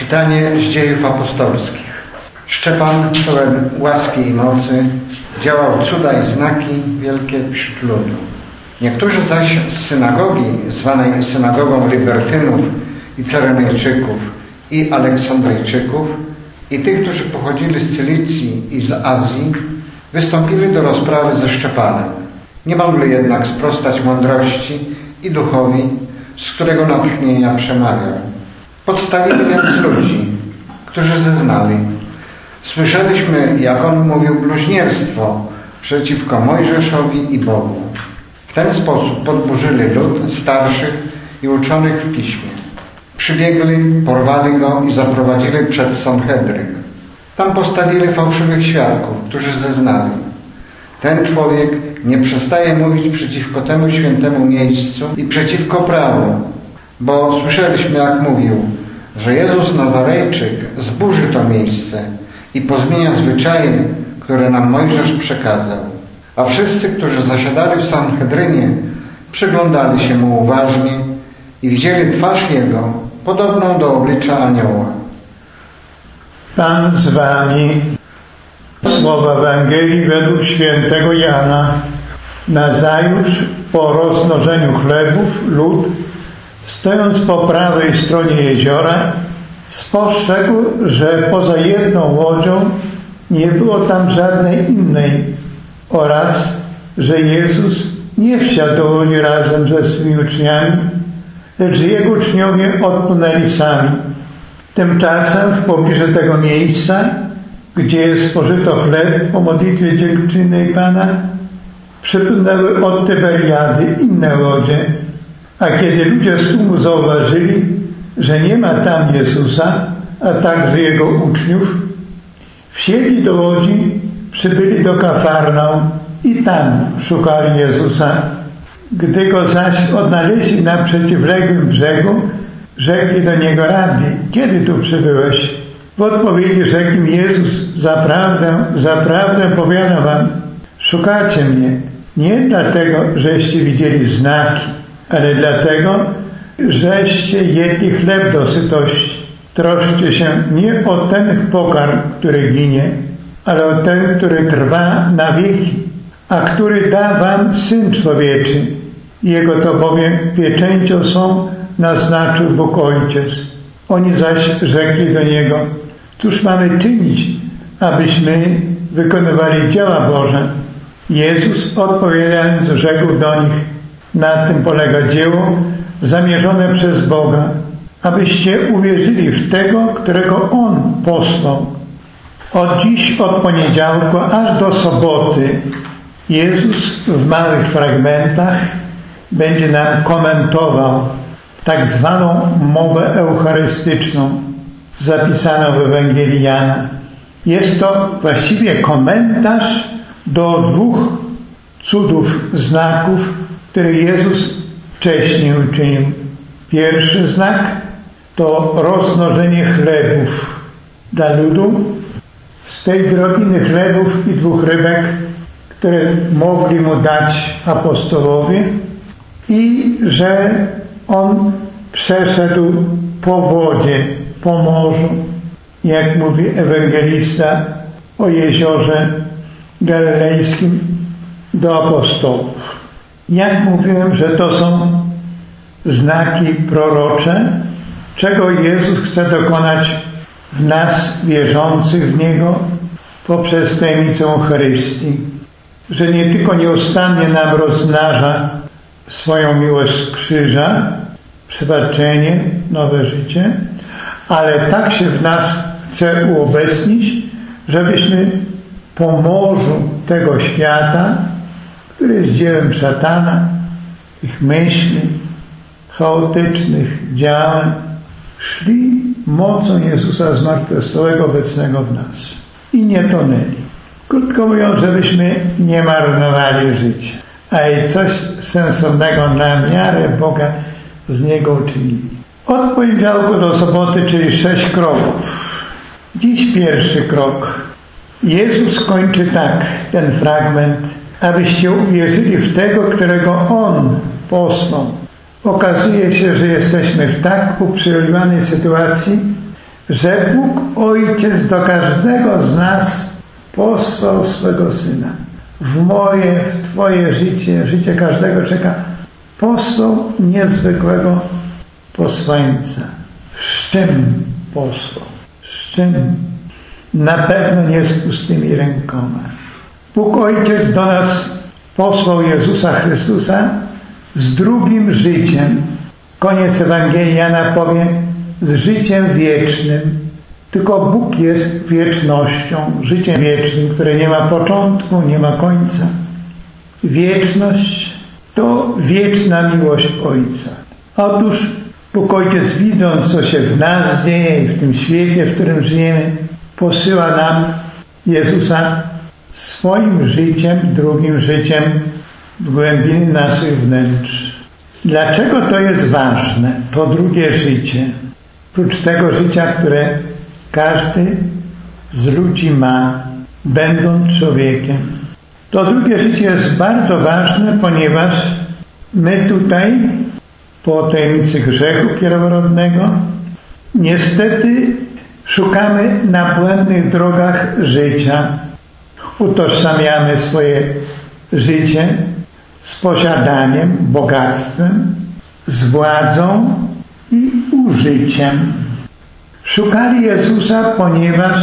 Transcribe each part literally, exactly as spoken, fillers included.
Czytanie z Dziejów Apostolskich. Szczepan, pełen łaski i mocy, działał cuda i znaki wielkie wśród ludu. Niektórzy zaś z synagogi, zwanej synagogą Libertynów i Cyrenejczyków i Aleksandryjczyków, i tych, którzy pochodzili z Cylicji i z Azji, wystąpili do rozprawy ze Szczepanem. Nie mogli jednak sprostać mądrości i duchowi, z którego natchnienia przemawiał. Podstawili więc ludzi, którzy zeznali: słyszeliśmy, jak on mówił bluźnierstwo przeciwko Mojżeszowi i Bogu. W ten sposób podburzyli lud starszych i uczonych w piśmie. Przybiegli, porwali go i zaprowadzili przed Sanhedryn. Tam postawili fałszywych świadków, którzy zeznali: ten człowiek nie przestaje mówić przeciwko temu świętemu miejscu i przeciwko prawu, bo słyszeliśmy, jak mówił, że Jezus Nazarejczyk zburzy to miejsce i pozmienia zwyczaje, które nam Mojżesz przekazał. A wszyscy, którzy zasiadali w Sanhedrynie, przyglądali się mu uważnie i widzieli twarz jego, podobną do oblicza anioła. Pan z wami. Słowa Ewangelii według świętego Jana. Nazajutrz po rozmnożeniu chlebów lud, stojąc po prawej stronie jeziora, spostrzegł, że poza jedną łodzią nie było tam żadnej innej oraz że Jezus nie wsiadł do łodzi razem ze swymi uczniami, lecz jego uczniowie odpłynęli sami. Tymczasem w pobliżu tego miejsca, gdzie spożyto chleb po modlitwie dziękczynnej Pana, przypłynęły od Tyberiady inne łodzie, a kiedy ludzie z tłumu zauważyli, że nie ma tam Jezusa, a także Jego uczniów, wsiedli do łodzi, przybyli do Kafarnaum i tam szukali Jezusa. Gdy go zaś odnaleźli na przeciwległym brzegu, rzekli do niego: Rabbi, kiedy tu przybyłeś? W odpowiedzi rzekł im Jezus: Zaprawdę, zaprawdę powiadam wam, szukacie mnie nie dlatego, żeście widzieli znaki, ale dlatego, żeście jedli chleb do sytości. Troszcie się nie o ten pokarm, który ginie, ale o ten, który trwa na wieki, a który da wam Syn Człowieczy. Jego to bowiem pieczęcią swą naznaczył Bóg Ojciec. Oni zaś rzekli do Niego: cóż mamy czynić, abyśmy wykonywali dzieła Boże? Jezus odpowiadając rzekł do nich: na tym polega dzieło zamierzone przez Boga, abyście uwierzyli w tego, którego On posłał. Od dziś, od poniedziałku aż do soboty Jezus w małych fragmentach będzie nam komentował tak zwaną mowę eucharystyczną zapisaną w Ewangelii Jana. Jest to właściwie komentarz do dwóch cudów, znaków, które Jezus wcześniej uczynił. Pierwszy znak to rozmnożenie chlebów dla ludu. Z tej drobiny chlebów i dwóch rybek, które mogli mu dać apostołowie, i że on przeszedł po wodzie, po morzu, jak mówi ewangelista o jeziorze galilejskim, do apostołów. Jak mówiłem, że to są znaki prorocze, czego Jezus chce dokonać w nas wierzących w Niego poprzez tajemnicę Eucharystii, że nie tylko nieustannie nam rozmnaża swoją miłość z krzyża, przebaczenie, nowe życie, ale tak się w nas chce uobecnić, żebyśmy po morzu tego świata, który jest dziełem szatana, ich myśli, chaotycznych działań, szli mocą Jezusa zmartwychwstałego obecnego w nas i nie tonęli. Krótko mówiąc, żebyśmy nie marnowali życia, a i coś sensownego na miarę Boga z niego uczynili. Od poniedziałku do soboty, czyli sześć kroków. Dziś pierwszy krok. Jezus kończy tak ten fragment: abyście uwierzyli w tego, którego On posłał. Okazuje się, że jesteśmy w tak uprzywilejowanej sytuacji, że Bóg Ojciec do każdego z nas posłał swego Syna. W moje, w Twoje życie, życie każdego czeka, posłał niezwykłego posłańca. Z czym posłał? Z czym? Na pewno nie z pustymi rękoma. Bóg Ojciec do nas posłał Jezusa Chrystusa z drugim życiem. Koniec Ewangelii Jana powie, z życiem wiecznym. Tylko Bóg jest wiecznością, życiem wiecznym, które nie ma początku, nie ma końca. Wieczność to wieczna miłość Ojca. Otóż Bóg Ojciec, widząc, co się w nas dzieje i w tym świecie, w którym żyjemy, posyła nam Jezusa swoim życiem, drugim życiem w głębiny naszych wnętrz. Dlaczego to jest ważne, to drugie życie? Prócz tego życia, które każdy z ludzi ma, będąc człowiekiem. To drugie życie jest bardzo ważne, ponieważ my tutaj, po tajemnicy grzechu pierworodnego, niestety szukamy na błędnych drogach życia. Utożsamiamy swoje życie z posiadaniem, bogactwem, z władzą i użyciem. Szukali Jezusa, ponieważ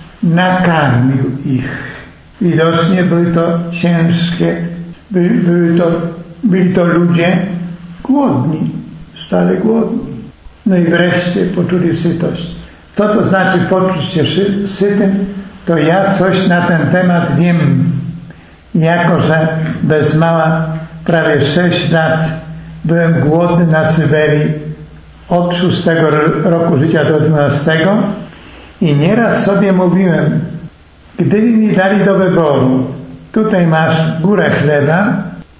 nakarmił ich. Widocznie były to ciężkie, by, były to, byli to ludzie głodni, stale głodni. No i wreszcie poczuli sytość. Co to znaczy poczuć się sytym? To ja coś na ten temat wiem. Jako że bez mała prawie sześć lat byłem głodny na Syberii od szóstego roku życia do dwunastego i nieraz sobie mówiłem, gdyby mi dali do wyboru, tutaj masz górę chleba,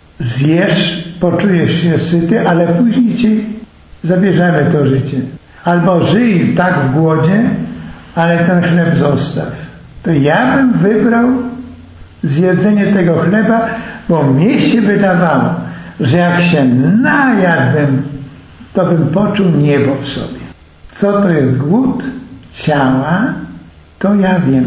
zjesz, poczujesz się syty, ale później ci zabierzemy to życie. Albo żyj tak w głodzie, ale ten chleb zostaw. To ja bym wybrał zjedzenie tego chleba, bo mnie się wydawało, że jak się najadłem, to bym poczuł niebo w sobie. Co to jest głód ciała, to ja wiem.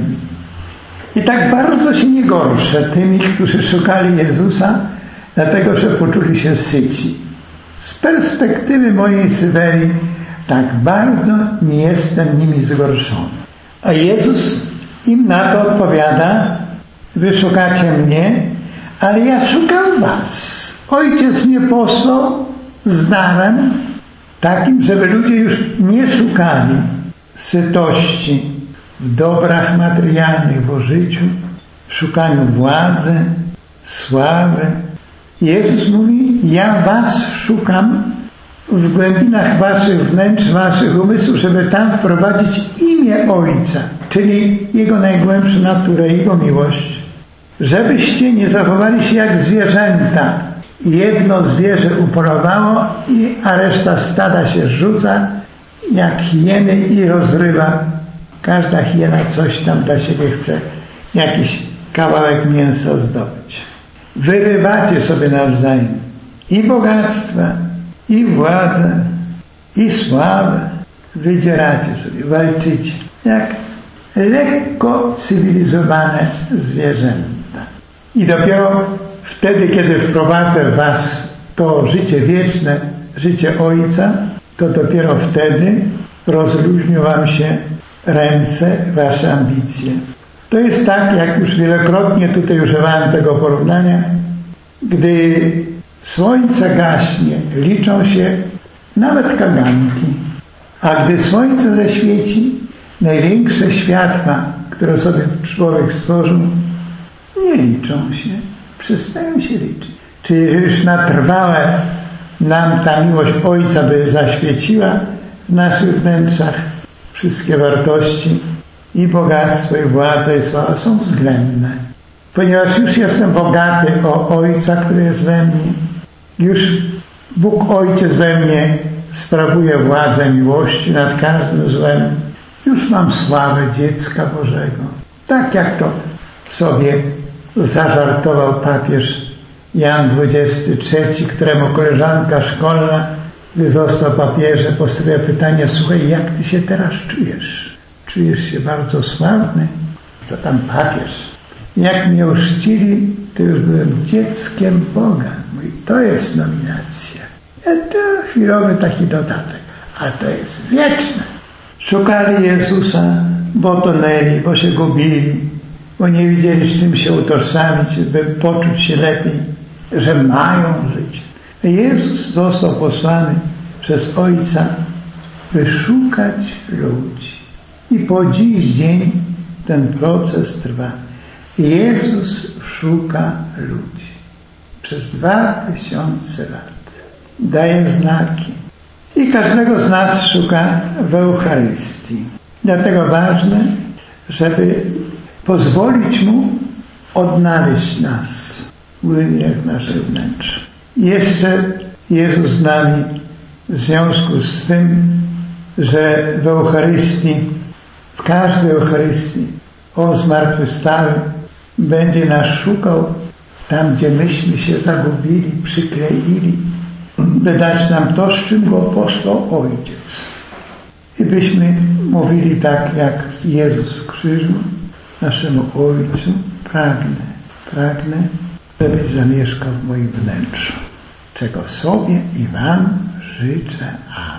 I tak bardzo się nie gorszę tymi, którzy szukali Jezusa, dlatego że poczuli się syci. Z perspektywy mojej Syberii tak bardzo nie jestem nimi zgorszony. A Jezus im na to odpowiada, wy szukacie mnie, ale ja szukam was. Ojciec mnie posłał z darem takim, żeby ludzie już nie szukali sytości w dobrach materialnych w życiu, w szukaniu władzy, sławy. Jezus mówi, ja was szukam w głębinach waszych wnętrz, waszych umysłów, żeby tam wprowadzić imię Ojca, czyli Jego najgłębszą naturę, Jego miłość. Żebyście nie zachowali się jak zwierzęta. Jedno zwierzę upolowało, i, a reszta stada się rzuca jak hieny i rozrywa. Każda hiena coś tam dla siebie chce, jakiś kawałek mięsa zdobyć. Wyrywacie sobie nawzajem i bogactwa, i władzę, i sławę. Wydzieracie sobie, walczycie jak lekko cywilizowane zwierzęta. I dopiero wtedy, kiedy wprowadzę w was to życie wieczne, życie Ojca, to dopiero wtedy rozluźnią wam się ręce, wasze ambicje. To jest tak, jak już wielokrotnie tutaj używałem tego porównania, gdy słońce gaśnie, liczą się nawet kaganki, a gdy słońce zaświeci, największe światła, które sobie człowiek stworzył, nie liczą się, przestają się liczyć. Czyli już na trwałe nam ta miłość Ojca by zaświeciła w naszych wnętrzach, wszystkie wartości i bogactwo, i władza, i sława są względne. Ponieważ już jestem bogaty o Ojca, który jest we mnie, już Bóg Ojciec we mnie sprawuje władzę miłości nad każdym złem, już mam sławę dziecka Bożego. Tak jak to sobie zażartował papież Jan dwudziesty trzeci, któremu koleżanka szkolna gdy został papieżem, postawia pytanie: słuchaj, jak ty się teraz czujesz? Czujesz się bardzo sławny? Co tam papież? Jak mnie ochrzcili, to już byłem dzieckiem Boga. Mówi, to jest nominacja. A to chwilowy taki dodatek, a to jest wieczne. Szukali Jezusa, bo tonęli, bo się gubili, bo nie wiedzieli, z czym się utożsamić, by poczuć się lepiej, że mają życie. Jezus został posłany przez Ojca, by szukać ludzi. I po dziś dzień ten proces trwa. Jezus szuka ludzi. Przez dwa tysiące lat. Daje znaki. I każdego z nas szuka w Eucharystii. Dlatego ważne, żeby pozwolić Mu odnaleźć nas w głębiach naszych wnętrz. Jeszcze Jezus z nami w związku z tym, że w Eucharystii, w każdej Eucharystii On zmartwychwstałym będzie nas szukał tam, gdzie myśmy się zagubili, przykleili, by dać nam to, z czym Go posłał Ojciec. I byśmy mówili tak, jak Jezus w krzyżu, naszemu Ojcu: pragnę, pragnę, żebyś zamieszkał w moim wnętrzu, czego sobie i wam życzę. Amen.